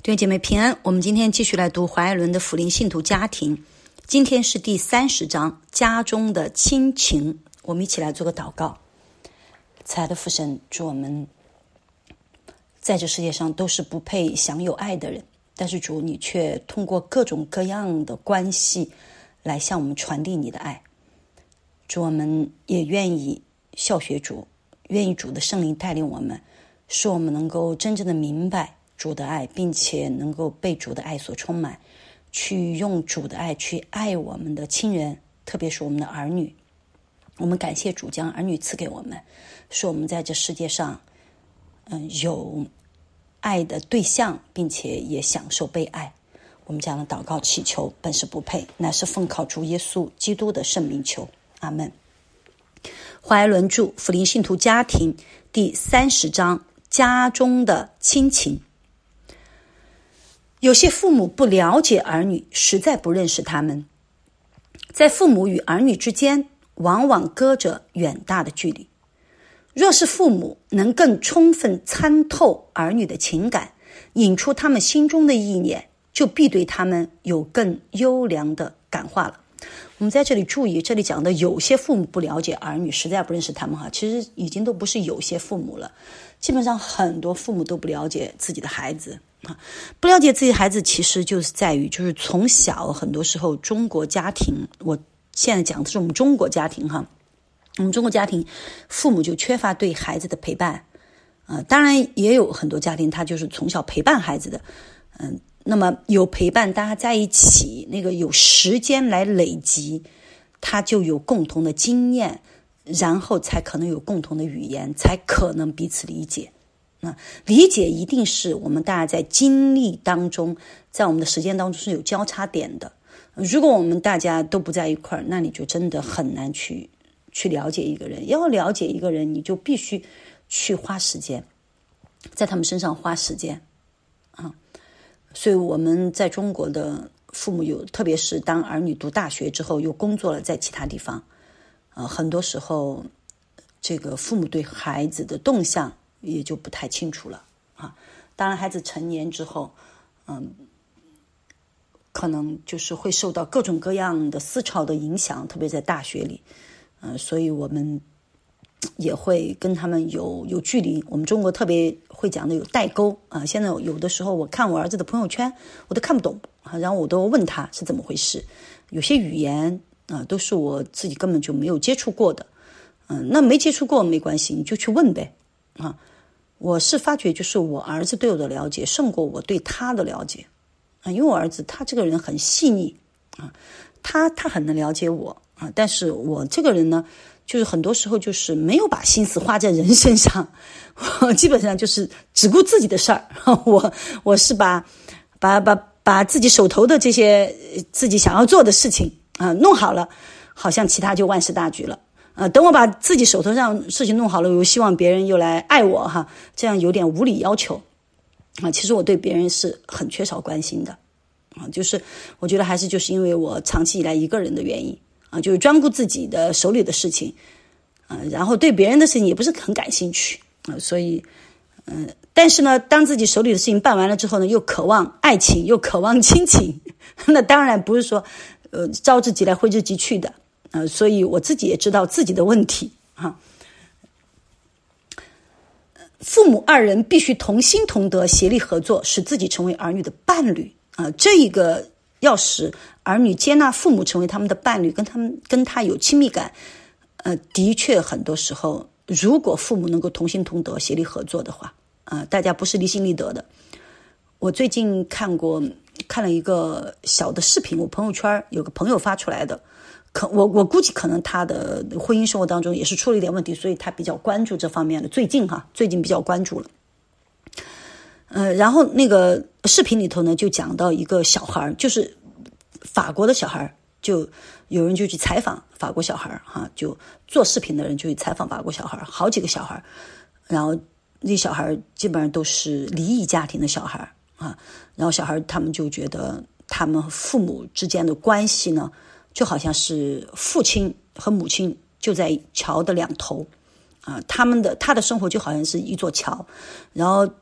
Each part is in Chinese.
弟兄姐妹平安，我们今天继续来读怀爱伦的福音信徒家庭，今天是第30章，家中的亲情。我们一起来做个祷告。慈爱的父神，主，我们在这世界上都是不配享有爱的人，但是主，你却通过各种各样的关系来向我们传递你的爱。主，我们也愿意效学主，愿意主的圣灵带领我们，使我们能够真正的明白主的爱，并且能够被主的爱所充满，去用主的爱去爱我们的亲人，特别是我们的儿女。我们感谢主将儿女赐给我们，使我们在这世界上有爱的对象，并且也享受被爱。我们这样的祷告祈求本是不配，乃是奉靠主耶稣基督的圣名求，阿们。怀爱伦著福音信徒家庭第30章，家中的亲情。有些父母不了解儿女，实在不认识他们。在父母与儿女之间，往往隔着远大的距离。若是父母能更充分参透儿女的情感，引出他们心中的意念，就必对他们有更优良的感化了。我们在这里注意，这里讲的有些父母不了解儿女，实在不认识他们其实已经都不是有些父母了，基本上很多父母都不了解自己的孩子。不了解自己的孩子，其实就是在于从小很多时候中国家庭，我现在讲的是我们中国家庭我们中国家庭父母就缺乏对孩子的陪伴。当然也有很多家庭他就是从小陪伴孩子的，那么有陪伴，大家在一起，那个有时间来累积，他就有共同的经验，然后才可能有共同的语言，才可能彼此理解。理解一定是我们大家在经历当中，在我们的时间当中是有交叉点的。如果我们大家都不在一块儿，那你就真的很难去了解一个人。要了解一个人，你就必须去花时间，在他们身上花时间所以我们在中国的父母特别是当儿女读大学之后又工作了在其他地方，很多时候这个父母对孩子的动向也就不太清楚了当然孩子成年之后可能就是会受到各种各样的思潮的影响，特别在大学里所以我们也会跟他们有距离。我们中国特别会讲的有代沟现在有的时候我看我儿子的朋友圈我都看不懂然后我都问他是怎么回事，有些语言都是我自己根本就没有接触过的那没接触过没关系，你就去问呗我是发觉就是我儿子对我的了解胜过我对他的了解因为我儿子他这个人很细腻他很能了解我但是我这个人呢，就是很多时候就是没有把心思花在人身上，我基本上就是只顾自己的事儿我是把自己手头的这些自己想要做的事情弄好了，好像其他就万事大局了等我把自己手头上事情弄好了，我希望别人又来爱我这样有点无理要求其实我对别人是很缺少关心的就是我觉得还是就是因为我长期以来一个人的原因就是专顾自己的手里的事情然后对别人的事情也不是很感兴趣所以但是呢当自己手里的事情办完了之后呢，又渴望爱情又渴望亲情那当然不是说招之即来挥之即去的所以我自己也知道自己的问题父母二人必须同心同德，协力合作，使自己成为儿女的伴侣这一个要使儿女接纳父母成为他们的伴侣，跟他有亲密感的确很多时候如果父母能够同心同德协力合作的话大家不是离心离德的。我最近看了一个小的视频，我朋友圈有个朋友发出来的，我估计可能他的婚姻生活当中也是出了一点问题，所以他比较关注这方面的，最近比较关注了然后那个视频里头呢就讲到一个小孩，就是法国的小孩，就有人就去采访法国小孩就做视频的人就去采访法国小孩，好几个小孩，然后那小孩基本上都是离异家庭的小孩然后小孩他们就觉得他们父母之间的关系呢就好像是父亲和母亲就在桥的两头他的生活就好像是一座桥，然后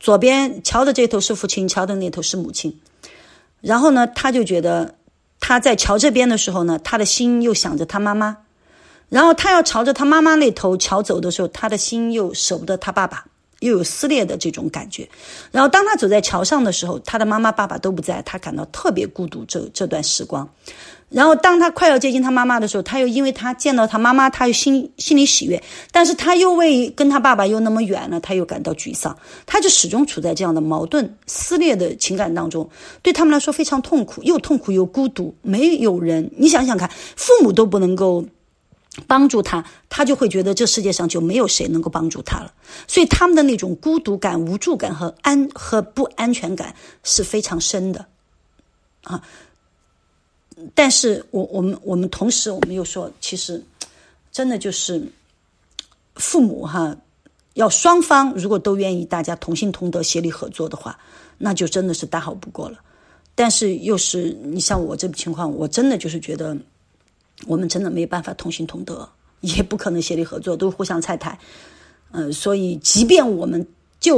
左边桥的这头是父亲，桥的那头是母亲。然后呢，他就觉得他在桥这边的时候呢，他的心又想着他妈妈，然后他要朝着他妈妈那头桥走的时候，他的心又舍不得他爸爸，又有撕裂的这种感觉。然后当他走在桥上的时候，他的妈妈爸爸都不在，他感到特别孤独这段时光。然后当他快要接近他妈妈的时候，他又因为他见到他妈妈，他又心里喜悦，但是他又为跟他爸爸又那么远了，他又感到沮丧，他就始终处在这样的矛盾撕裂的情感当中，对他们来说非常痛苦又孤独，没有人，你想想看，父母都不能够帮助他，他就会觉得这世界上就没有谁能够帮助他了。所以他们的那种孤独感、无助感和不安全感是非常深的啊。但是我们同时我们又说，其实真的就是父母要双方如果都愿意大家同心同德协力合作的话，那就真的是大好不过了。但是又是你像我这种情况，我真的就是觉得我们真的没有办法同心同德，也不可能协力合作，都互相拆台。所以即便我们就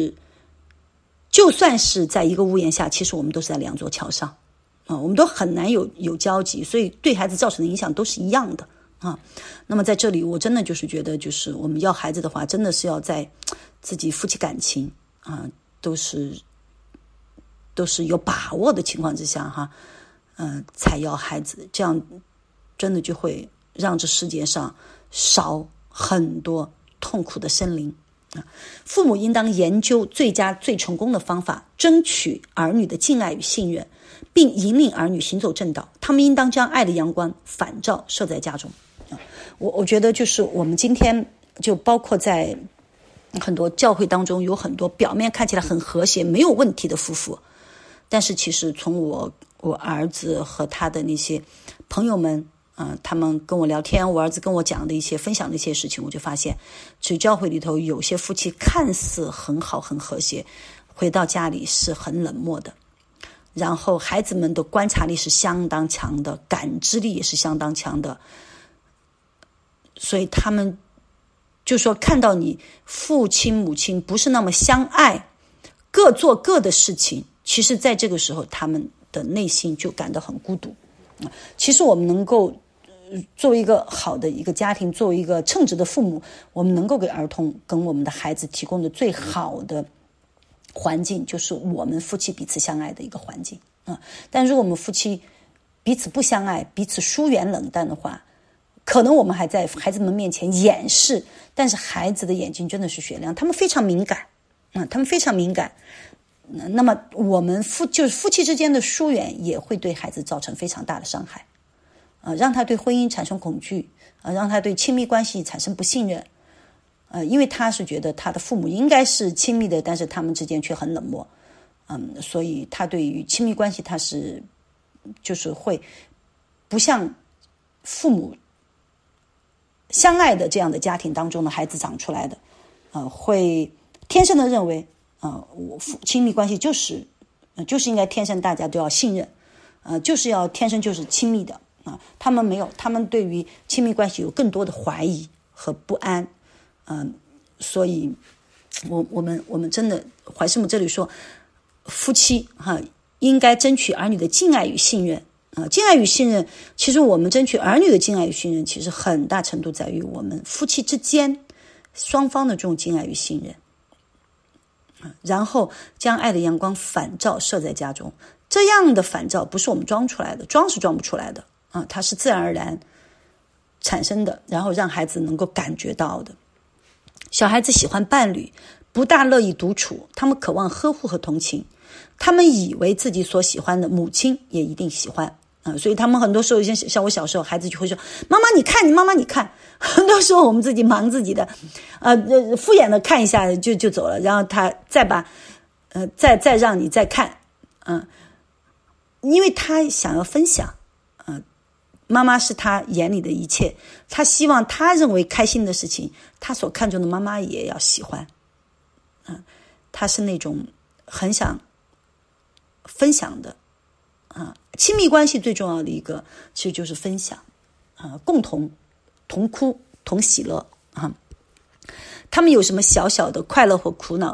算是在一个屋檐下，其实我们都是在两座桥上我们都很难有交集，所以对孩子造成的影响都是一样的那么在这里我真的就是觉得，就是我们要孩子的话，真的是要在自己夫妻感情都是有把握的情况之下才要孩子，这样真的就会让这世界上少很多痛苦的生灵父母应当研究最佳最成功的方法，争取儿女的敬爱与信任，并引领儿女行走正道。他们应当将爱的阳光反照射在家中我觉得就是我们今天就包括在很多教会当中，有很多表面看起来很和谐没有问题的夫妇，但是其实从我儿子和他的那些朋友们他们跟我聊天，我儿子跟我讲的一些分享的一些事情，我就发现其实教会里头有些夫妻看似很好很和谐，回到家里是很冷漠的，然后孩子们的观察力是相当强的，感知力也是相当强的，所以他们就说看到你父亲母亲不是那么相爱，各做各的事情，其实在这个时候他们的内心就感到很孤独其实我们能够作为一个好的一个家庭，作为一个称职的父母，我们能够给儿童跟我们的孩子提供的最好的环境，就是我们夫妻彼此相爱的一个环境但如果我们夫妻彼此不相爱，彼此疏远冷淡的话，可能我们还在孩子们面前掩饰，但是孩子的眼睛真的是雪亮，他们非常敏感他们非常敏感那么我们夫妻之间的疏远也会对孩子造成非常大的伤害让他对婚姻产生恐惧让他对亲密关系产生不信任因为他是觉得他的父母应该是亲密的，但是他们之间却很冷漠所以他对于亲密关系他是就是会不像父母相爱的这样的家庭当中的孩子长出来的会天生的认为亲密关系就是应该天生大家都要信任就是要天生就是亲密的他们没有，他们对于亲密关系有更多的怀疑和不安所以我们真的怀师母这里说夫妻应该争取儿女的敬爱与信任敬爱与信任，其实我们争取儿女的敬爱与信任，其实很大程度在于我们夫妻之间双方的这种敬爱与信任然后将爱的阳光反照射在家中，这样的反照不是我们装出来的，装是装不出来的它是自然而然产生的，然后让孩子能够感觉到的。小孩子喜欢伴侣，不大乐意独处，他们渴望呵护和同情，他们以为自己所喜欢的母亲也一定喜欢所以他们很多时候像我小时候，孩子就会说妈妈你看，妈妈你看，很多时候我们自己忙自己的敷衍的看一下就走了，然后他再把再让你再看因为他想要分享妈妈是他眼里的一切，他希望他认为开心的事情，他所看重的妈妈也要喜欢他是那种很想分享的亲密关系最重要的一个其实就是分享共同同哭同喜乐他们有什么小小的快乐或苦恼，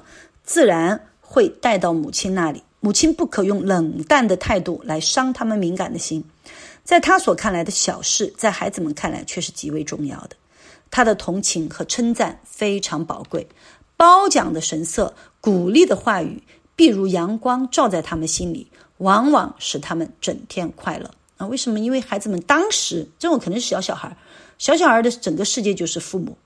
自然会带到母亲那里。母亲不可用冷淡的态度来伤他们敏感的心，在他所看来的小事，在孩子们看来却是极为重要的。他的同情和称赞非常宝贵，褒奖的神色，鼓励的话语，必如阳光照在他们心里，往往使他们整天快乐。为什么？因为孩子们当时，这种可能是小孩的整个世界就是父母，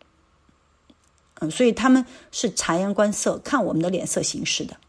所以他们是察言观色，看我们的脸色行事的。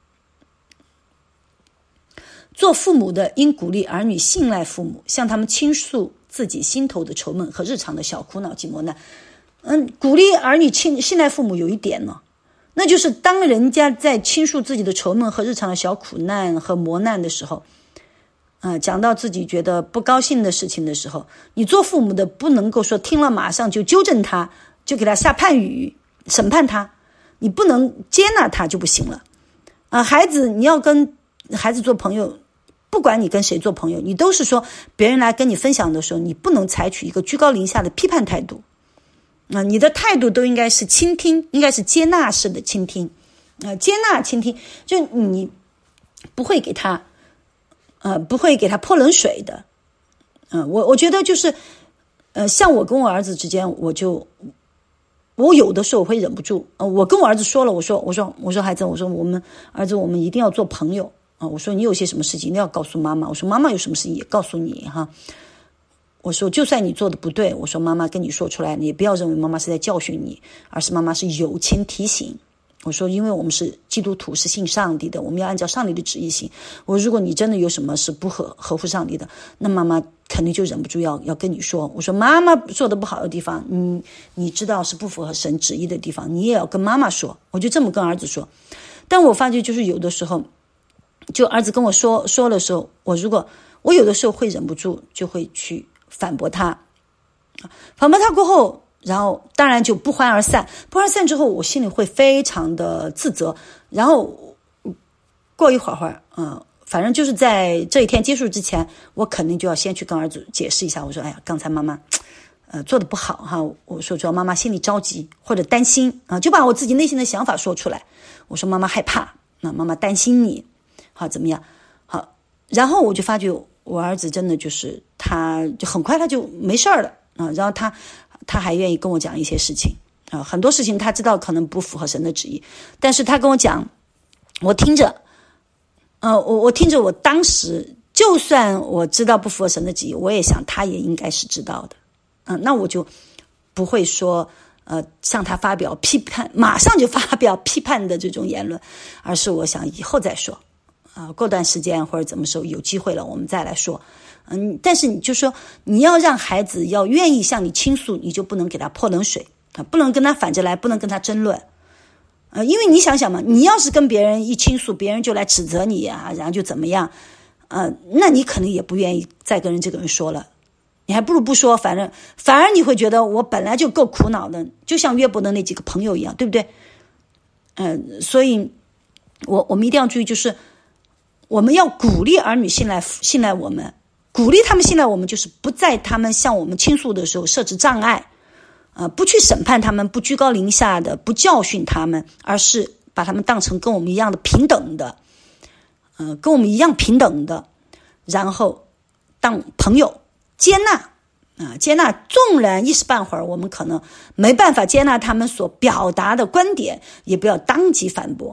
做父母的应鼓励儿女信赖父母，向他们倾诉自己心头的愁闷和日常的小苦恼及磨难。鼓励儿女信赖父母有一点呢，那就是当人家在倾诉自己的愁闷和日常的小苦难和磨难的时候，讲到自己觉得不高兴的事情的时候，你做父母的不能够说听了马上就纠正他，就给他下判语审判他，你不能接纳他就不行了。孩子，你要跟孩子做朋友，不管你跟谁做朋友，你都是说别人来跟你分享的时候，你不能采取一个居高临下的批判态度。你的态度都应该是倾听，应该是接纳式的倾听。接纳倾听，就你不会给他泼冷水的。我觉得就是像我跟我儿子之间，我有的时候会忍不住，我跟我儿子说了，我说孩子，我说我们一定要做朋友我说你有些什么事情一定要告诉妈妈，我说妈妈有什么事情也告诉你哈。我说就算你做的不对，我说妈妈跟你说出来，你也不要认为妈妈是在教训你，而是妈妈是友情提醒。我说因为我们是基督徒，是信上帝的，我们要按照上帝的旨意行。我说如果你真的有什么是不合乎上帝的，那妈妈肯定就忍不住要跟你说。我说妈妈做的不好的地方，你知道是不符合神旨意的地方，你也要跟妈妈说。我就这么跟儿子说。但我发觉就是有的时候，就儿子跟我说的时候，我有的时候会忍不住就会去反驳他过后，然后当然就不欢而散之后，我心里会非常的自责。然后过一会儿反正就是在这一天结束之前，我肯定就要先去跟儿子解释一下。我说哎呀，刚才妈妈做的不好哈，我说主要妈妈心里着急或者担心就把我自己内心的想法说出来。我说妈妈害怕，妈妈担心你好怎么样好。然后我就发觉我儿子真的就是他就很快他就没事了然后他还愿意跟我讲一些事情很多事情他知道可能不符合神的旨意，但是他跟我讲，我听着我听着，我当时就算我知道不符合神的旨意，我也想他也应该是知道的那我就不会说向他发表批判，马上就发表批判的这种言论，而是我想以后再说过段时间或者怎么时候有机会了我们再来说。但是你就说你要让孩子要愿意向你倾诉，你就不能给他泼冷水不能跟他反着来，不能跟他争论因为你想想嘛，你要是跟别人一倾诉，别人就来指责你然后就怎么样那你可能也不愿意再跟这个人说了，你还不如不说，反而你会觉得我本来就够苦恼的，就像约伯的那几个朋友一样，对不对所以我们一定要注意，就是我们要鼓励儿女信赖我们，鼓励他们信赖我们，就是不在他们向我们倾诉的时候设置障碍不去审判他们，不居高临下的，不教训他们，而是把他们当成跟我们一样的平等的跟我们一样平等的，然后当朋友接纳纵然一时半会儿我们可能没办法接纳他们所表达的观点，也不要当即反驳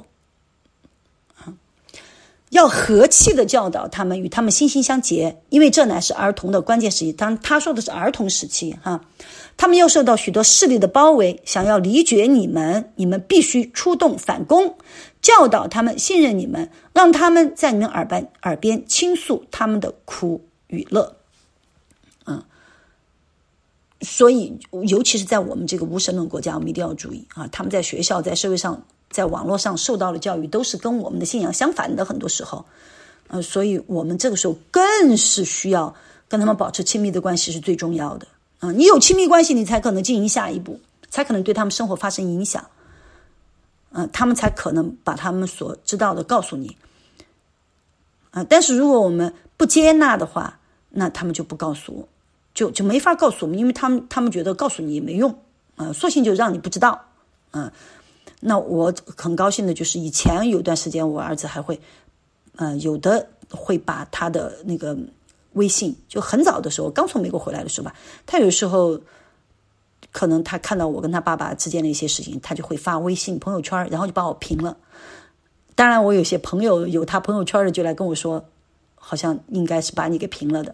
要和气的教导他们，与他们心心相结，因为这乃是儿童的关键时期。当他说的是儿童时期他们又受到许多势力的包围，想要离绝你们必须出动反攻，教导他们信任你们，让他们在你们耳边倾诉他们的苦与乐所以尤其是在我们这个无神论国家，我们一定要注意他们在学校在社会上在网络上受到的教育都是跟我们的信仰相反的，很多时候所以我们这个时候更是需要跟他们保持亲密的关系，是最重要的你有亲密关系，你才可能进行下一步，才可能对他们生活发生影响他们才可能把他们所知道的告诉你但是如果我们不接纳的话，那他们就不告诉我，就没法告诉我们，因为他们觉得告诉你也没用索性就让你不知道那我很高兴的就是以前有段时间我儿子还会有的会把他的那个微信，就很早的时候刚从美国回来的时候吧，他有时候可能他看到我跟他爸爸之间的一些事情，他就会发微信朋友圈，然后就把我屏了。当然我有些朋友有他朋友圈的就来跟我说，好像应该是把你给屏了的。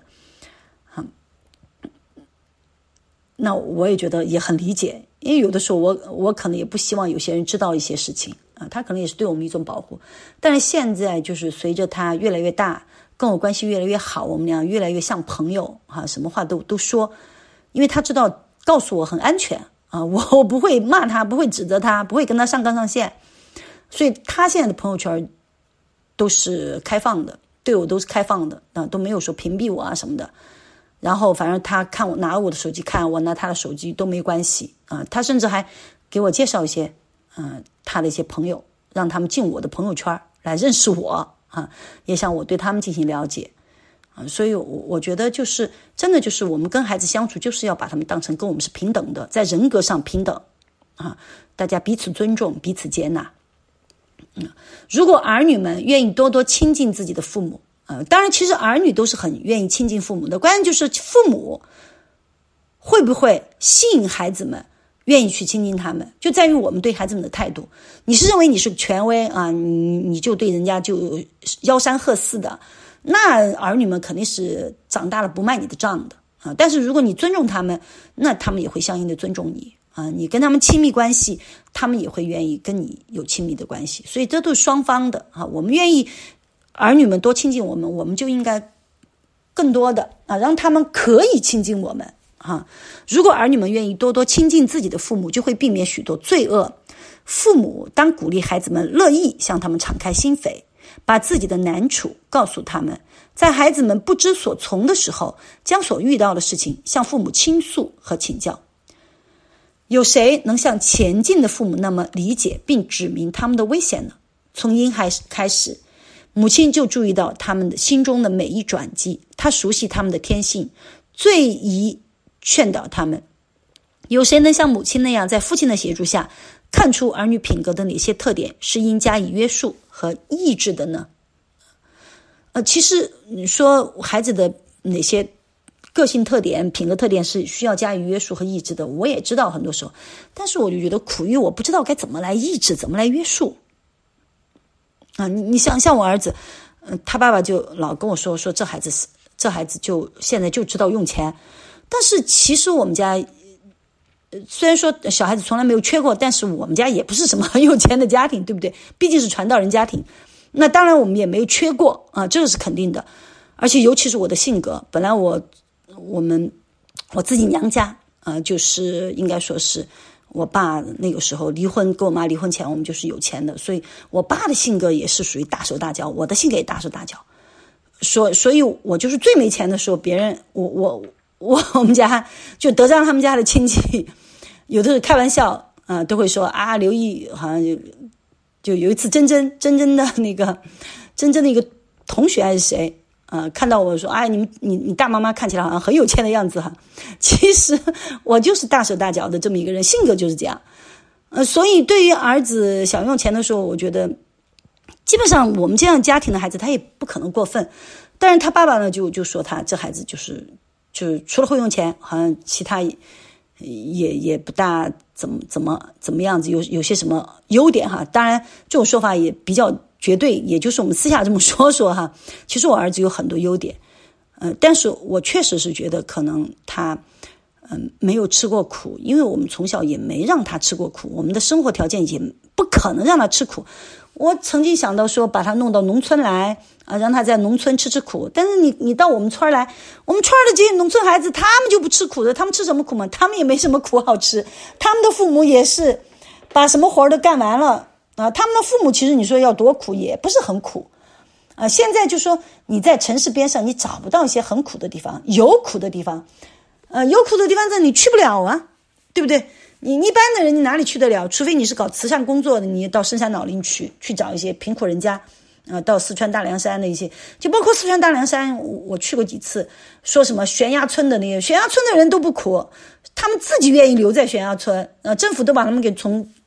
那我也觉得也很理解，因为有的时候我可能也不希望有些人知道一些事情他可能也是对我们一种保护。但是现在就是随着他越来越大，跟我关系越来越好，我们俩越来越像朋友什么话都说，因为他知道告诉我很安全我不会骂他，不会指责他，不会跟他上纲上线，所以他现在的朋友圈都是开放的，对我都是开放的都没有说屏蔽我什么的。然后反正他看我拿我的手机看，我拿他的手机都没关系他甚至还给我介绍一些他的一些朋友，让他们进我的朋友圈来认识我也想我对他们进行了解所以我觉得就是真的就是我们跟孩子相处，就是要把他们当成跟我们是平等的，在人格上平等大家彼此尊重，彼此接纳如果儿女们愿意多多亲近自己的父母当然其实儿女都是很愿意亲近父母的，关键就是父母会不会吸引孩子们愿意去亲近他们，就在于我们对孩子们的态度。你是认为你是权威你就对人家就吆三喝四的，那儿女们肯定是长大了不卖你的账的但是如果你尊重他们，那他们也会相应的尊重你你跟他们亲密关系，他们也会愿意跟你有亲密的关系，所以这都是双方的我们愿意儿女们多亲近我们，我们就应该更多的让他们可以亲近我们如果儿女们愿意多多亲近自己的父母，就会避免许多罪恶。父母当鼓励孩子们乐意向他们敞开心扉，把自己的难处告诉他们，在孩子们不知所从的时候，将所遇到的事情向父母倾诉和请教。有谁能像前进的父母那么理解并指明他们的危险呢？从婴孩开始，母亲就注意到他们的心中的每一转机，她熟悉他们的天性，最宜劝导他们。有谁能像母亲那样在父亲的协助下看出儿女品格的哪些特点是应加以约束和抑制的呢？其实你说孩子的哪些个性特点品格特点是需要加以约束和抑制的，我也知道很多时候，但是我就觉得苦于我不知道该怎么来抑制，怎么来约束你像我儿子他爸爸就老跟我说这孩子就现在就知道用钱，但是其实我们家虽然说小孩子从来没有缺过，但是我们家也不是什么很有钱的家庭，对不对？毕竟是传道人家庭，那当然我们也没有缺过这个是肯定的。而且尤其是我的性格，本来我自己娘家就是应该说是我爸那个时候离婚，跟我妈离婚前我们就是有钱的，所以我爸的性格也是属于大手大脚，我的性格也大手大脚，所以我就是最没钱的时候，别人我们家就德章他们家的亲戚有的是开玩笑都会说刘毅好像就有一次真真的那个真的一个同学还是谁看到我说你大妈妈看起来好像很有钱的样子其实我就是大手大脚的这么一个人，性格就是这样所以对于儿子想用钱的时候，我觉得基本上我们这样家庭的孩子他也不可能过分，但是他爸爸呢就说他这孩子就是除了会用钱，好像其他也不大怎么样子，有些什么优点当然这种说法也比较绝对，也就是我们私下这么说其实我儿子有很多优点但是我确实是觉得可能他没有吃过苦，因为我们从小也没让他吃过苦，我们的生活条件也不可能让他吃苦。我曾经想到说把他弄到农村来让他在农村吃苦，但是你到我们村来，我们村的这些农村孩子他们就不吃苦的，他们吃什么苦嘛？他们也没什么苦好吃，他们的父母也是把什么活都干完了他们的父母其实你说要多苦也不是很苦现在就说你在城市边上你找不到一些很苦的地方，有苦的地方这你去不了对不对？你一般的人你哪里去得了？除非你是搞慈善工作的，你到深山老林去找一些贫苦人家到四川大凉山的一些，就包括四川大凉山我去过几次，说什么悬崖村的那些悬崖村的人都不苦，他们自己愿意留在悬崖村政府都把他们给从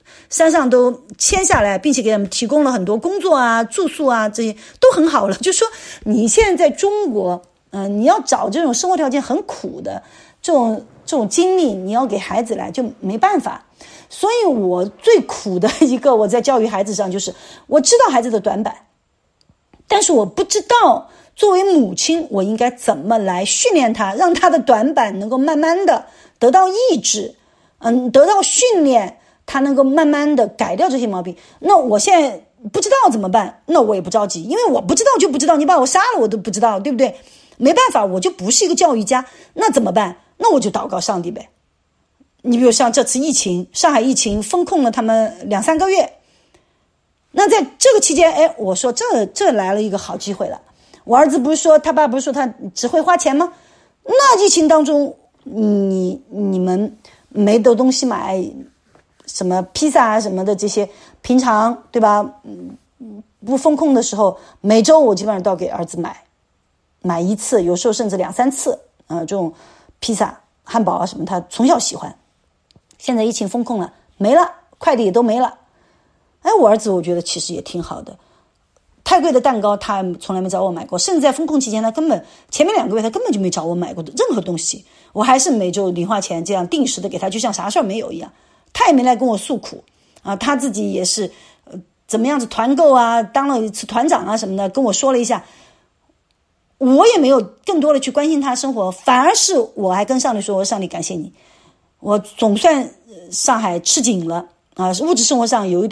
山上都迁下来，并且给他们提供了很多工作啊、住宿啊，这些都很好了。就说你现在在中国，你要找这种生活条件很苦的这种经历，你要给孩子来就没办法。所以我最苦的一个我在教育孩子上，就是我知道孩子的短板，但是我不知道作为母亲我应该怎么来训练他，让他的短板能够慢慢的得到抑制，得到训练，他能够慢慢的改掉这些毛病。那我现在不知道怎么办，那我也不着急，因为我不知道就不知道，你把我杀了我都不知道，对不对？没办法，我就不是一个教育家，那怎么办？那我就祷告上帝呗。你比如像这次疫情，上海疫情封控了他们2-3个月，那在这个期间，我说这来了一个好机会了。我儿子不是说他爸不是说他只会花钱吗？那疫情当中，你们没得东西买，什么披萨啊什么的这些，平常对吧？不封控的时候，每周我基本上都要给儿子买一次，有时候甚至2-3次，这种披萨、汉堡啊什么，他从小喜欢。现在疫情封控了，没了，快递也都没了。我儿子我觉得其实也挺好的，太贵的蛋糕他从来没找我买过，甚至在封控期间他根本前面2个月他根本就没找我买过的任何东西，我还是每周零花钱这样定时的给他，就像啥事儿没有一样。他也没来跟我诉苦啊，他自己也是怎么样子团购啊，当了一次团长啊什么的，跟我说了一下，我也没有更多的去关心他生活，反而是我还跟上帝说，上帝感谢你，我总算上海吃紧了啊，物质生活上有一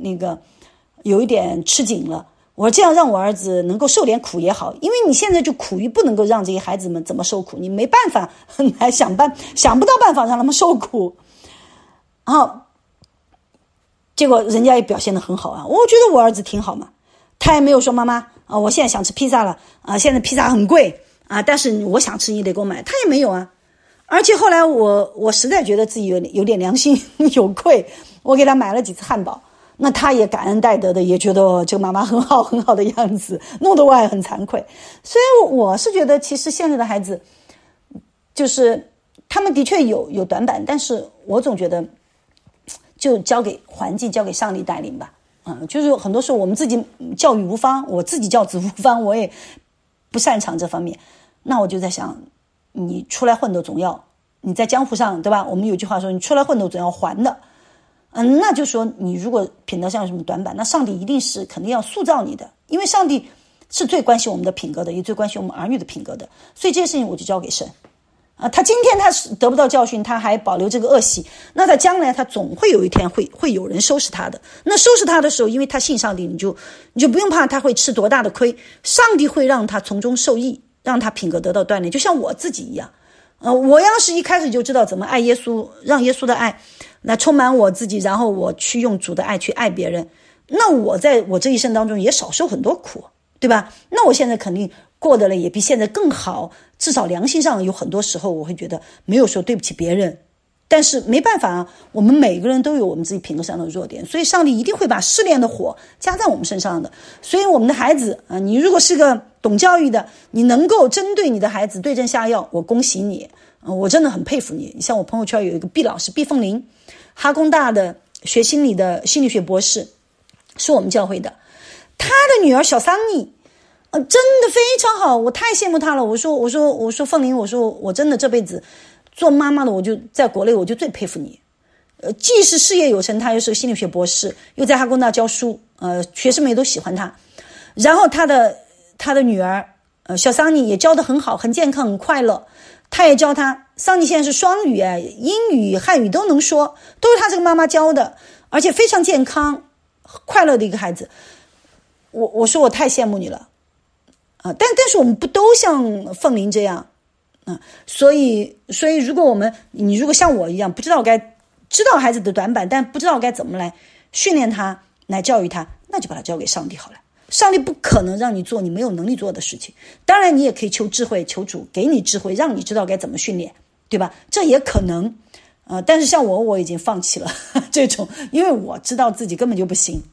点吃紧了。我这样让我儿子能够受点苦也好，因为你现在就苦于不能够让这些孩子们怎么受苦，你没办法来想不到办法让他们受苦。然后结果人家也表现得很好啊，我觉得我儿子挺好嘛，他也没有说妈妈啊，我现在想吃披萨了啊，现在披萨很贵啊，但是我想吃你得给我买，他也没有啊。而且后来我实在觉得自己有点良心有愧，我给他买了几次汉堡，那他也感恩戴德的，也觉得这个妈妈很好很好的样子，弄得我也很惭愧。所以我是觉得其实现在的孩子就是他们的确有短板，但是我总觉得就交给环境，交给上帝带领吧。就是很多时候我们自己教育无方，我自己教子无方，我也不擅长这方面。那我就在想，你出来混斗总要，你在江湖上对吧？我们有句话说，你出来混斗总要还的。那就说你如果品德上有什么短板，那上帝一定是肯定要塑造你的，因为上帝是最关心我们的品格的，也最关心我们儿女的品格的。所以这些事情我就交给神。他今天他得不到教训，他还保留这个恶习，那他将来他总会有一天会有人收拾他的。那收拾他的时候，因为他信上帝，你就不用怕他会吃多大的亏，上帝会让他从中受益，让他品格得到锻炼。就像我自己一样，我要是一开始就知道怎么爱耶稣，让耶稣的爱来充满我自己，然后我去用主的爱去爱别人，那我在我这一生当中也少受很多苦，对吧？那我现在肯定过得了也比现在更好，至少良心上有很多时候我会觉得没有说对不起别人。但是没办法啊，我们每个人都有我们自己品格上的弱点，所以上帝一定会把试炼的火加在我们身上的。所以我们的孩子你如果是个懂教育的，你能够针对你的孩子对症下药，我恭喜你，我真的很佩服你。像我朋友圈有一个毕老师，毕凤玲，哈工大的学心理的心理学博士，是我们教会的，他的女儿小桑尼真的非常好，我太羡慕她了。我说凤玲，我说我真的这辈子做妈妈的，我就在国内我就最佩服你。既是事业有成，她又是个心理学博士，又在哈工大教书，学生们也都喜欢她。然后她的女儿小桑尼也教得很好，很健康，很快乐。她也教她，桑尼现在是双语英语汉语都能说，都是她这个妈妈教的，而且非常健康快乐的一个孩子。我说我太羡慕你了。但是我们不都像凤玲这样所以如果你如果像我一样知道孩子的短板，但不知道该怎么来训练他，来教育他，那就把他交给上帝好了。上帝不可能让你做你没有能力做的事情，当然你也可以求智慧，求主给你智慧，让你知道该怎么训练，对吧？这也可能但是像我已经放弃了这种，因为我知道自己根本就不行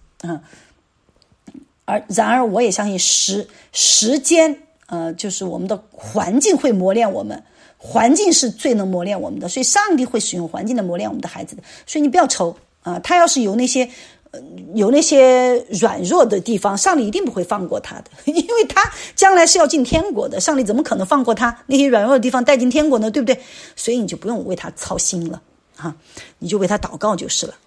然而我也相信时间就是我们的环境会磨练我们，环境是最能磨练我们的，所以上帝会使用环境的磨练我们的孩子的。所以你不要愁他要是有那些软弱的地方，上帝一定不会放过他的，因为他将来是要进天国的，上帝怎么可能放过他那些软弱的地方带进天国呢？对不对？所以你就不用为他操心了你就为他祷告就是了。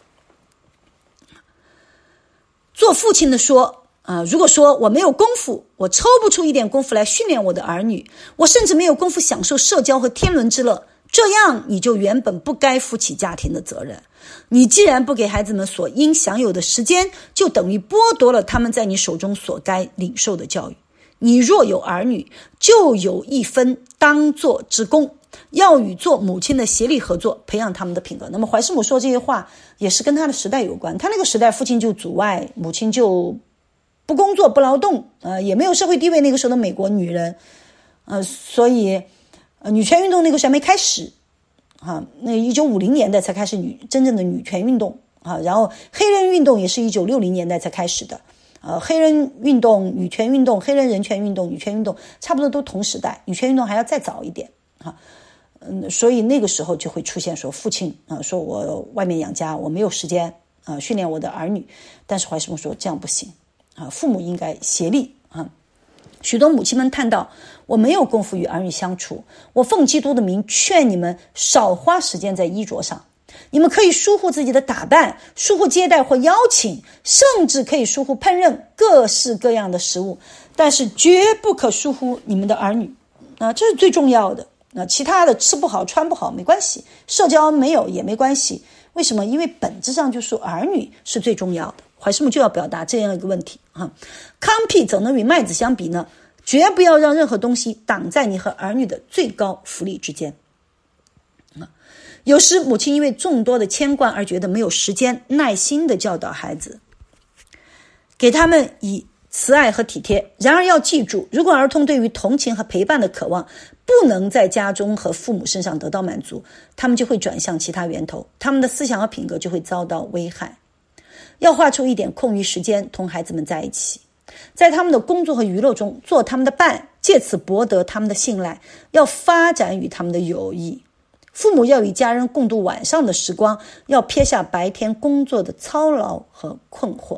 做父亲的说如果说我没有功夫，我抽不出一点功夫来训练我的儿女，我甚至没有功夫享受社交和天伦之乐，这样你就原本不该负起家庭的责任。你既然不给孩子们所应享有的时间，就等于剥夺了他们在你手中所该领受的教育。你若有儿女，就有一分当作之功，要与做母亲的协力合作，培养他们的品格。那么怀师母说这些话也是跟他的时代有关，他那个时代父亲就主外，母亲就不工作不劳动也没有社会地位，那个时候的美国女人所以女权运动那个时候还没开始那1950年代才开始真正的女权运动然后黑人运动也是1960年代才开始的黑人运动、女权运动、黑人人权运动、女权运动差不多都同时代，女权运动还要再早一点所以那个时候就会出现说父亲说我外面养家，我没有时间训练我的儿女。但是怀师母说这样不行父母应该协力许多母亲们叹道，我没有功夫与儿女相处，我奉基督的名劝你们少花时间在衣着上。你们可以疏忽自己的打扮，疏忽接待或邀请，甚至可以疏忽烹饪各式各样的食物，但是绝不可疏忽你们的儿女这是最重要的其他的吃不好穿不好没关系，社交没有也没关系。为什么？因为本质上就是儿女是最重要的。怀师母就要表达这样一个问题糠秕怎能与麦子相比呢？绝不要让任何东西挡在你和儿女的最高福利之间有时母亲因为众多的牵挂而觉得没有时间耐心地教导孩子，给他们以慈爱和体贴。然而要记住，如果儿童对于同情和陪伴的渴望不能在家中和父母身上得到满足，他们就会转向其他源头，他们的思想和品格就会遭到危害。要划出一点空余时间同孩子们在一起，在他们的工作和娱乐中做他们的伴，借此博得他们的信赖，要发展与他们的友谊。父母要与家人共度晚上的时光，要撇下白天工作的操劳和困惑。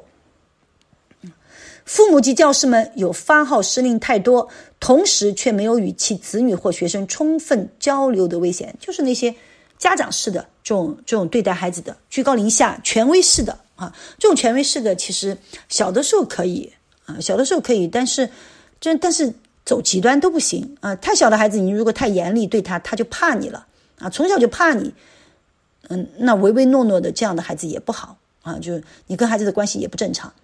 父母及教师们有发号施令太多，同时却没有与其子女或学生充分交流的危险，就是那些家长式的这种对待孩子的居高临下权威式的这种权威式的其实小的时候可以但是走极端都不行太小的孩子你如果太严厉对他就怕你了从小就怕你那唯唯诺诺的这样的孩子也不好就是你跟孩子的关系也不正常。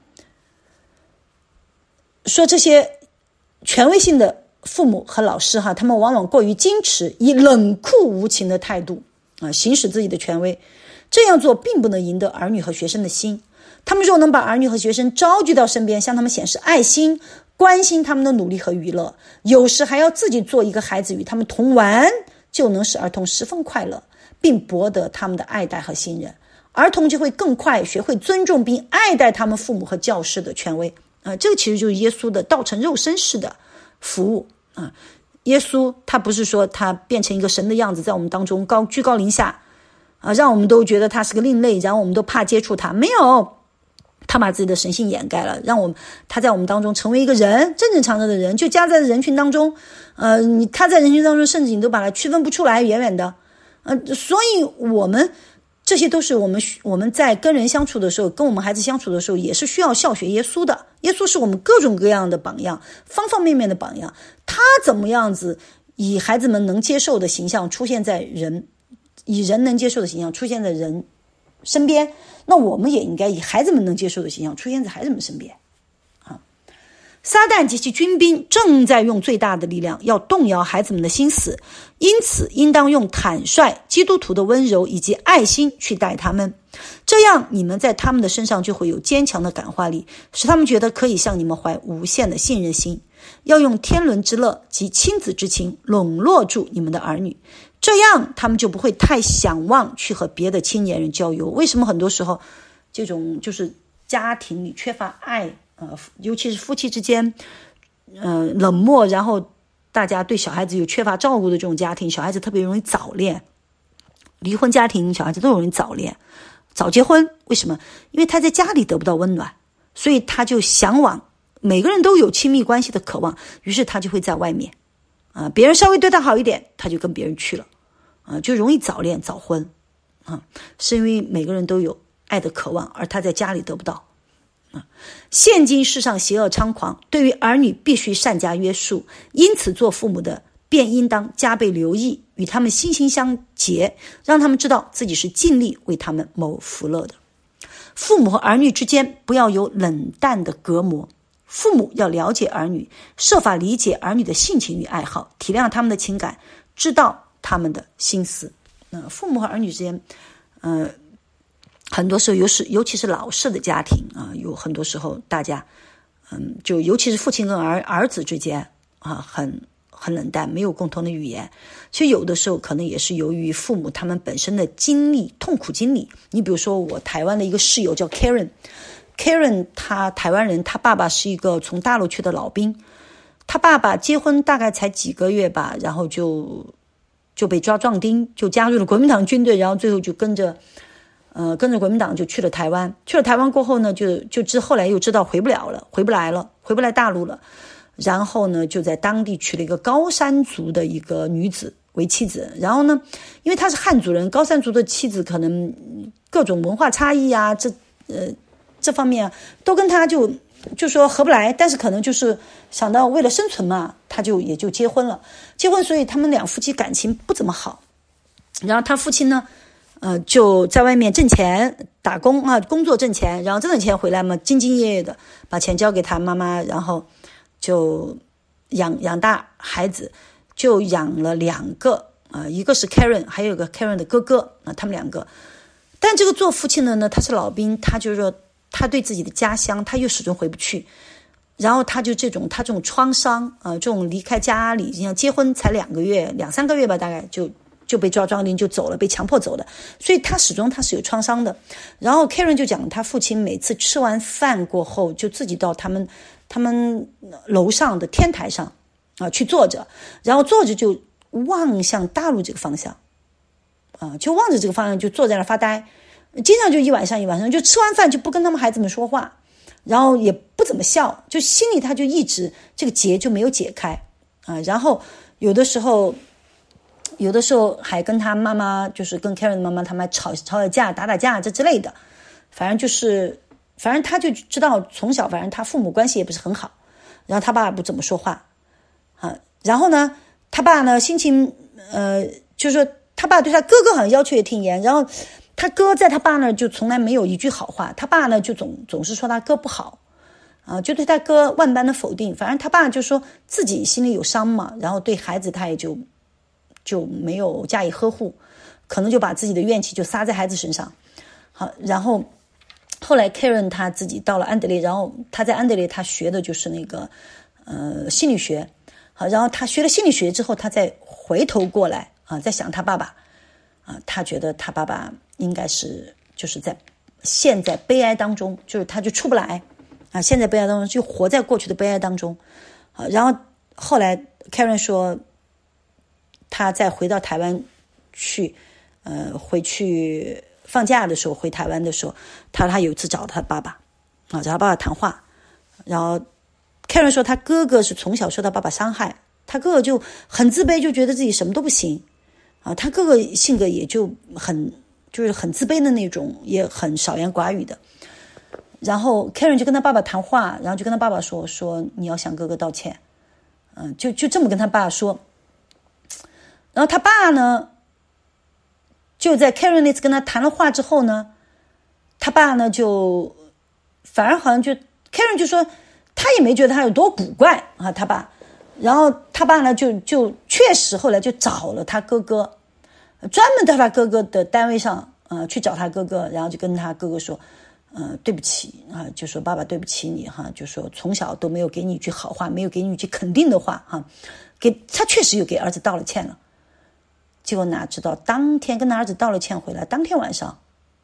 说这些权威性的父母和老师他们往往过于矜持，以冷酷无情的态度行使自己的权威，这样做并不能赢得儿女和学生的心。他们若能把儿女和学生招聚到身边，向他们显示爱心，关心他们的努力和娱乐，有时还要自己做一个孩子与他们同玩，就能使儿童十分快乐，并博得他们的爱戴和信任。儿童就会更快学会尊重并爱戴他们父母和教师的权威这个其实就是耶稣的道成肉身式的服务耶稣他不是说他变成一个神的样子在我们当中居高临下让我们都觉得他是个另类，然后我们都怕接触他。没有，他把自己的神性掩盖了，让他在我们当中成为一个人，正正常常的人，就夹在人群当中他在人群当中甚至你都把他区分不出来，远远的所以我们这些都是我们在跟人相处的时候，跟我们孩子相处的时候也是需要效学耶稣的。耶稣是我们各种各样的榜样，方方面面的榜样，他怎么样子以孩子们能接受的形象出现在以人能接受的形象出现在人身边，那我们也应该以孩子们能接受的形象出现在孩子们身边撒旦及其军兵正在用最大的力量要动摇孩子们的心思，因此应当用坦率、基督徒的温柔以及爱心去待他们，这样你们在他们的身上就会有坚强的感化力，使他们觉得可以向你们怀无限的信任心。要用天伦之乐及亲子之情笼络住你们的儿女，这样他们就不会太想望去和别的青年人交友。为什么很多时候这种就是家庭里缺乏爱尤其是夫妻之间冷漠，然后大家对小孩子有缺乏照顾的这种家庭，小孩子特别容易早恋，离婚家庭小孩子都容易早恋早结婚。为什么？因为他在家里得不到温暖，所以他就向往，每个人都有亲密关系的渴望，于是他就会在外面别人稍微对他好一点，他就跟别人去了就容易早恋早婚是因为每个人都有爱的渴望，而他在家里得不到现今世上邪恶猖狂，对于儿女必须善加约束，因此做父母的便应当加倍留意，与他们心心相结，让他们知道自己是尽力为他们谋福乐的。父母和儿女之间不要有冷淡的隔膜，父母要了解儿女，设法理解儿女的性情与爱好，体谅他们的情感，知道他们的心思。父母和儿女之间很多时候尤其是老式的家庭有很多时候大家就尤其是父亲跟儿子之间很冷淡，没有共同的语言。其实有的时候可能也是由于父母他们本身的痛苦经历。你比如说我台湾的一个室友叫 Karen， 他台湾人，他爸爸是一个从大陆去的老兵，他爸爸结婚大概才几个月吧，然后就被抓壮丁，就加入了国民党军队，然后最后就跟着国民党就去了台湾。去了台湾过后呢，后来又知道回不来大陆了。然后呢，就在当地娶了一个高山族的一个女子为妻子。然后呢，因为他是汉族人，高山族的妻子可能各种文化差异这方面都跟他就说合不来，但是可能就是想到为了生存嘛，他也就结婚了。所以他们两夫妻感情不怎么好。然后他父亲呢就在外面挣钱打工工作挣钱，然后挣了钱回来嘛，兢兢业业的把钱交给他妈妈，然后就养大孩子，就养了2个一个是 Karen， 还有一个 Karen 的哥哥他们2个。但这个做父亲的呢，他是老兵，他就说他对自己的家乡他又始终回不去，然后他这种创伤这种离开家里，像结婚才2、3个月吧，大概就被抓壮丁就走了，被强迫走的，所以他始终是有创伤的。然后 Karen 就讲，他父亲每次吃完饭过后，就自己到他们楼上的天台上去坐着，然后坐着就望向大陆这个方向就望着这个方向就坐在那发呆，经常就一晚上就吃完饭就不跟他们孩子们说话，然后也不怎么笑，就心里他就一直这个结就没有解开然后有的时候还跟他妈妈，就是跟 Karen 的妈妈他们吵架打架这之类的，反正他就知道从小反正他父母关系也不是很好，然后他爸不怎么说话然后呢他爸呢心情就是说他爸对他哥哥好像要求也挺严，然后他哥在他爸那就从来没有一句好话，他爸呢就总是说他哥不好就对他哥万般的否定。反正他爸就说自己心里有伤嘛，然后对孩子他也就没有加以呵护，可能就把自己的怨气就撒在孩子身上。好，然后后来 Karen 他自己到了安德烈，然后他在安德烈他学的就是那个心理学。好，然后他学了心理学之后，他再回头过来在想他爸爸他觉得他爸爸应该是就是陷在悲哀当中，就是他就出不来陷在悲哀当中，就活在过去的悲哀当中然后后来 Karen 说他再回到台湾去回去放假的时候，回台湾的时候，他有一次找他爸爸找他爸爸谈话，然后 Karen 说他哥哥是从小受到爸爸伤害，他哥哥就很自卑，就觉得自己什么都不行他哥哥性格也就是很自卑的那种，也很少言寡语的。然后 Karen 就跟他爸爸谈话，然后就跟他爸爸说你要向哥哥道歉就这么跟他爸说。然后他爸呢就在 Karen 那次跟他谈了话之后呢，他爸呢就反而好像就 Karen 就说他也没觉得他有多古怪他爸。然后他爸呢就确实后来就找了他哥哥，专门到他哥哥的单位上去找他哥哥，然后就跟他哥哥说对不起就说爸爸对不起你就说从小都没有给你一句好话，没有给你一句肯定的话他确实有给儿子道了歉了。结果哪知道当天跟他儿子道了歉回来，当天晚上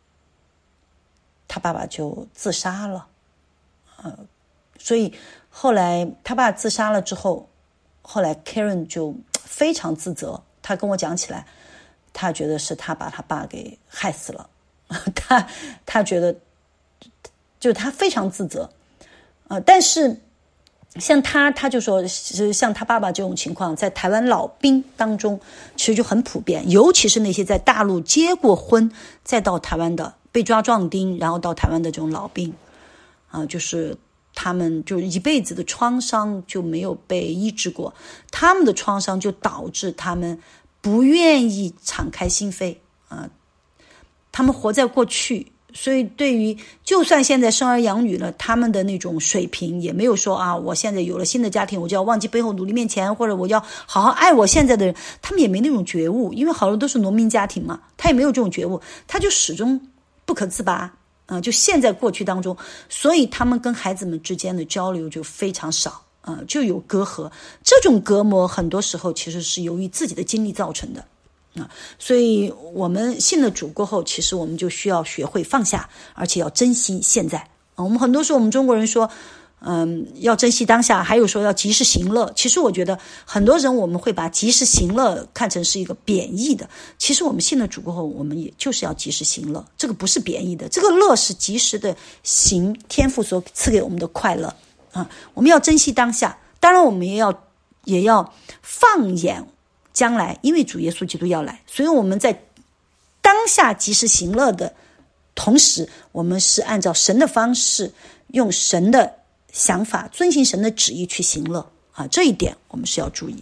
他爸爸就自杀了所以后来他爸自杀了之后，后来 Karen 就非常自责，他跟我讲起来，他觉得是他把他爸给害死了他觉得就他非常自责但是像他就说其实像他爸爸这种情况在台湾老兵当中其实就很普遍，尤其是那些在大陆结过婚再到台湾的被抓壮丁然后到台湾的这种老兵就是他们就一辈子的创伤就没有被医治过，他们的创伤就导致他们不愿意敞开心扉他们活在过去，所以对于就算现在生儿养女了，他们的那种水平也没有说我现在有了新的家庭我就要忘记背后努力面前，或者我要好好爱我现在的人，他们也没那种觉悟，因为好多都是农民家庭嘛，他也没有这种觉悟，他就始终不可自拔就陷在过去当中，所以他们跟孩子们之间的交流就非常少就有隔阂，这种隔膜很多时候其实是由于自己的经历造成的所以我们信了主过后，其实我们就需要学会放下，而且要珍惜现在我们很多时候我们中国人说要珍惜当下，还有说要及时行乐，其实我觉得很多人我们会把及时行乐看成是一个贬义的，其实我们信了主过后我们也就是要及时行乐，这个不是贬义的，这个乐是及时的行天父所赐给我们的快乐我们要珍惜当下，当然我们也要放眼将来，因为主耶稣基督要来，所以我们在当下及时行乐的同时，我们是按照神的方式，用神的想法，遵行神的旨意去行乐这一点我们是要注意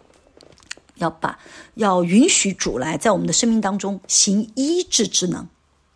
要允许主来在我们的生命当中行医治之能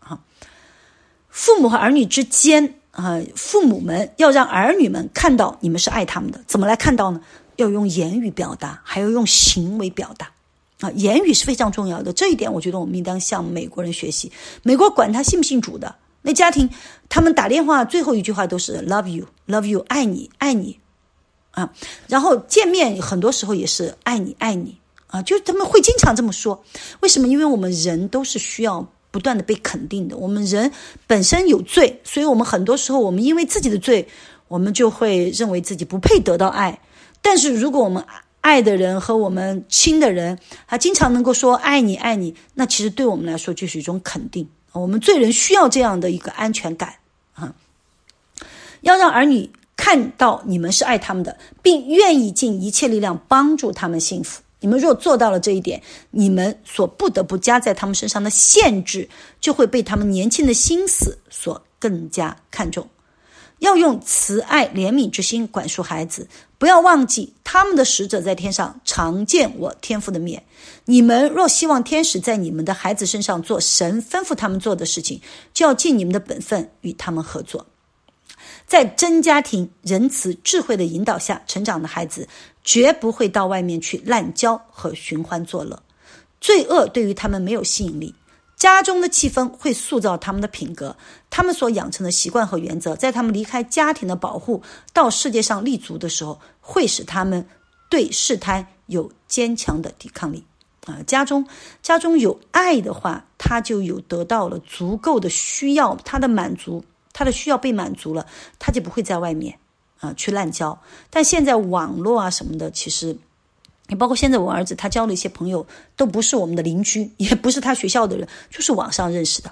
父母和儿女之间父母们要让儿女们看到你们是爱他们的，怎么来看到呢？要用言语表达，还要用行为表达言语是非常重要的，这一点我觉得我们应当向美国人学习。美国管他信不信主的，那家庭他们打电话最后一句话都是 love you love you 爱你爱你然后见面很多时候也是爱你爱你就他们会经常这么说。为什么？因为我们人都是需要不断的被肯定的，我们人本身有罪，所以我们很多时候我们因为自己的罪，我们就会认为自己不配得到爱。但是如果我们爱的人和我们亲的人他经常能够说爱你爱你，那其实对我们来说就是一种肯定，我们罪人需要这样的一个安全感要让儿女看到你们是爱他们的，并愿意尽一切力量帮助他们幸福。你们若做到了这一点，你们所不得不加在他们身上的限制就会被他们年轻的心思所更加看重。要用慈爱怜悯之心管束孩子，不要忘记他们的使者在天上常见我天父的面。你们若希望天使在你们的孩子身上做神吩咐他们做的事情，就要尽你们的本分与他们合作。在真家庭仁慈智慧的引导下成长的孩子，绝不会到外面去滥交和寻欢作乐，罪恶对于他们没有吸引力。家中的气氛会塑造他们的品格，他们所养成的习惯和原则，在他们离开家庭的保护到世界上立足的时候，会使他们对试探有坚强的抵抗力家中有爱的话，他就有得到了足够的需要，他的需要被满足了，他就不会在外面去滥交。但现在网络什么的，其实也包括现在我儿子他交的一些朋友都不是我们的邻居，也不是他学校的人，就是网上认识的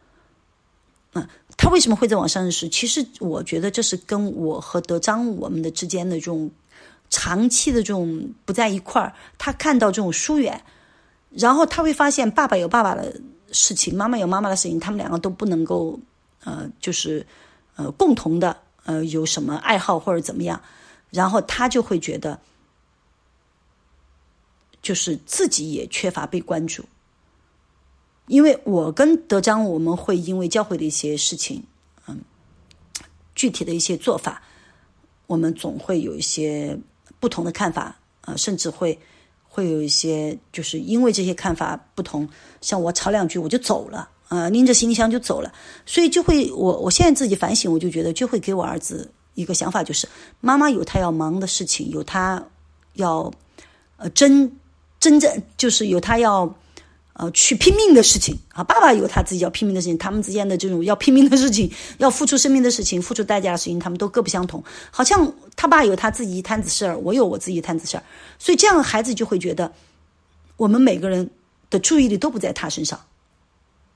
他为什么会在网上认识？其实我觉得这是跟我和德章我们的之间的这种长期的这种不在一块儿，他看到这种疏远，然后他会发现爸爸有爸爸的事情，妈妈有妈妈的事情，他们两个都不能够共同的有什么爱好或者怎么样，然后他就会觉得就是自己也缺乏被关注。因为我跟德章我们会因为教会的一些事情具体的一些做法，我们总会有一些不同的看法甚至会有一些就是因为这些看法不同，像我吵两句我就走了拎着行李箱就走了，所以就会我现在自己反省，我就觉得就会给我儿子一个想法，就是妈妈有她要忙的事情，有她要真正就是有她要去拼命的事情爸爸有他自己要拼命的事情，他们之间的这种要拼命的事情，要付出生命的事情，付出代价的事情，他们都各不相同。好像他爸有他自己一摊子事儿，我有我自己一摊子事儿，所以这样的孩子就会觉得我们每个人的注意力都不在他身上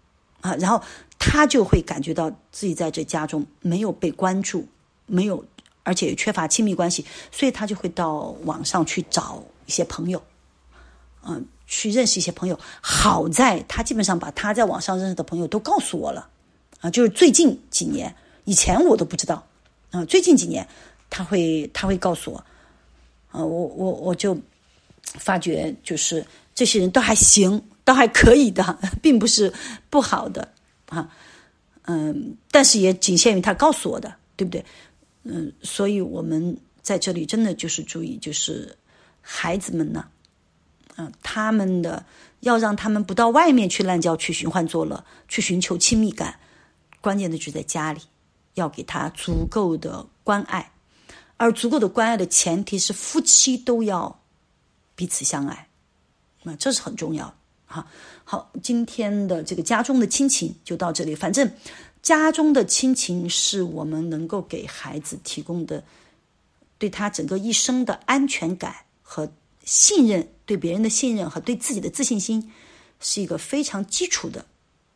啊，然后他就会感觉到自己在这家中没有被关注，没有，而且缺乏亲密关系，所以他就会到网上去找一些朋友，去认识一些朋友。好在他基本上把他在网上认识的朋友都告诉我了，就是最近几年，以前我都不知道，最近几年他会告诉我，我就发觉就是这些人都还行，都还可以的，并不是不好的啊，但是也仅限于他告诉我的，对不对？所以我们在这里真的就是注意，就是孩子们呢，他们的要让他们不到外面去滥交、去寻欢作乐、去寻求亲密感，关键的就在家里，要给他足够的关爱，而足够的关爱的前提是夫妻都要彼此相爱，这是很重要的。好，今天的这个家中的亲情就到这里。反正家中的亲情是我们能够给孩子提供的，对他整个一生的安全感和信任，对别人的信任和对自己的自信心，是一个非常基础的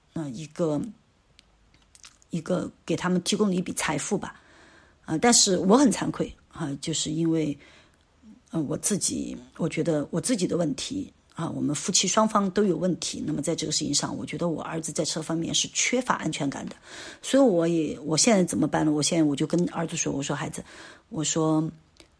一个给他们提供的一笔财富吧。但是我很惭愧就是因为我觉得我自己的问题我们夫妻双方都有问题。那么在这个事情上，我觉得我儿子在这方面是缺乏安全感的，所以我现在怎么办呢？我就跟儿子说，我说孩子，我说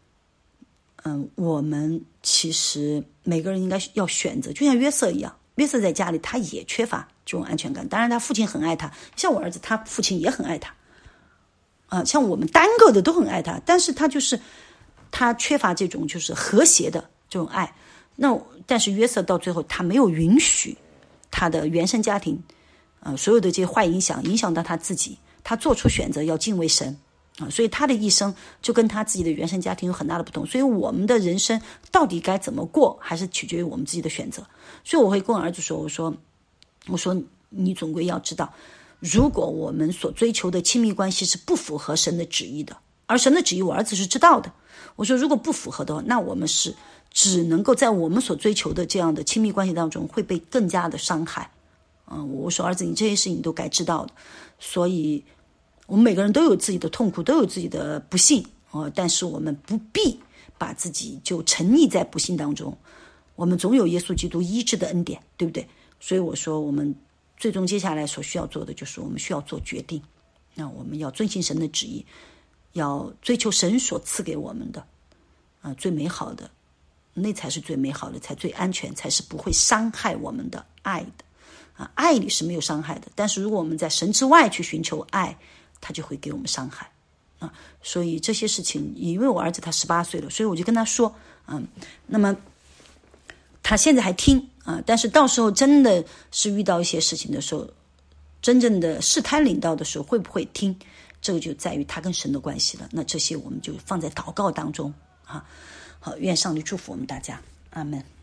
我们其实每个人应该要选择，就像约瑟一样，约瑟在家里他也缺乏这种安全感。当然他父亲很爱他，像我儿子他父亲也很爱他像我们单个的都很爱他，但是他缺乏这种就是和谐的这种爱。但是约瑟到最后他没有允许他的原生家庭所有的这些坏影响到他自己，他做出选择要敬畏神所以他的一生就跟他自己的原生家庭有很大的不同。所以我们的人生到底该怎么过，还是取决于我们自己的选择。所以我会跟我儿子说，我说你总归要知道，如果我们所追求的亲密关系是不符合神的旨意的，而神的旨意我儿子是知道的，我说如果不符合的话，那我们是只能够在我们所追求的这样的亲密关系当中会被更加的伤害我说儿子，你这些事情你都该知道的。所以我们每个人都有自己的痛苦，都有自己的不幸但是我们不必把自己就沉溺在不幸当中，我们总有耶稣基督医治的恩典，对不对？所以我说我们最终接下来所需要做的就是我们需要做决定，那我们要遵行神的旨意，要追求神所赐给我们的最美好的，那才是最美好的，才最安全，才是不会伤害我们的爱的爱里是没有伤害的。但是如果我们在神之外去寻求爱，他就会给我们伤害所以这些事情，因为我儿子他18岁了，所以我就跟他说那么他现在还听但是到时候真的是遇到一些事情的时候，真正的试探领到的时候会不会听，这个就在于他跟神的关系了。那这些我们就放在祷告当中好，愿上帝祝福我们大家，阿们。